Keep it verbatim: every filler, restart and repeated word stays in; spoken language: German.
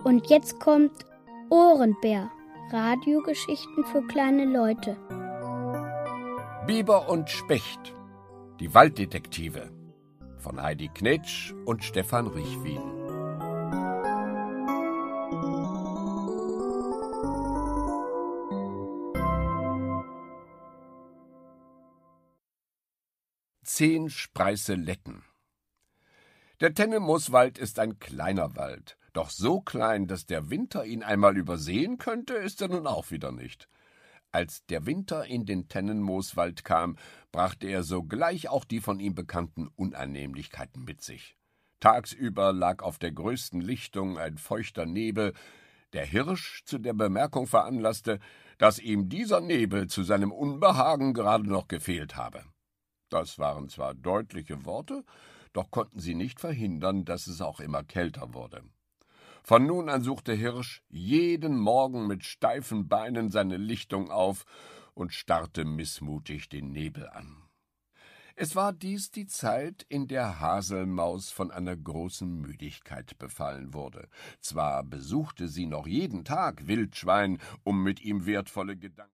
Und jetzt kommt Ohrenbär. Radiogeschichten für kleine Leute. Biber und Specht. Die Walddetektive. Von Heidi Knetsch und Stefan Richwin. Zehn Spreißeletten. Der Tennemooswald ist ein kleiner Wald, doch so klein, dass der Winter ihn einmal übersehen könnte, ist er nun auch wieder nicht. Als der Winter in den Tennemooswald kam, brachte er sogleich auch die von ihm bekannten Unannehmlichkeiten mit sich. Tagsüber lag auf der größten Lichtung ein feuchter Nebel, der Hirsch zu der Bemerkung veranlasste, dass ihm dieser Nebel zu seinem Unbehagen gerade noch gefehlt habe. Das waren zwar deutliche Worte, doch konnten sie nicht verhindern, dass es auch immer kälter wurde. Von nun an suchte Hirsch jeden Morgen mit steifen Beinen seine Lichtung auf und starrte missmutig den Nebel an. Es war dies die Zeit, in der Haselmaus von einer großen Müdigkeit befallen wurde. Zwar besuchte sie noch jeden Tag Wildschwein, um mit ihm wertvolle Gedanken